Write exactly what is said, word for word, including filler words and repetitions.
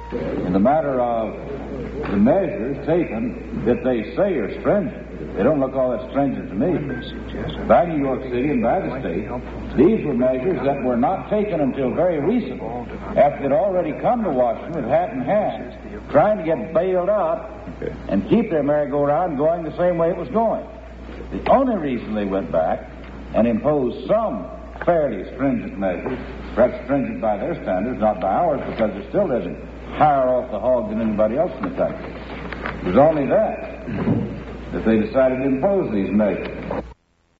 In the matter of the measures taken that they say are stringent, they don't look all that stringent to me. By New York City and by the state, these were measures that were not taken until very recently, after they'd already come to Washington with hat in hand, trying to get bailed out and keep their merry-go-round going the same way it was going. The only reason they went back and imposed some fairly stringent measures, perhaps stringent by their standards, not by ours, because it still doesn't higher off the hog than anybody else in the country. It was only that that they decided to impose these measures.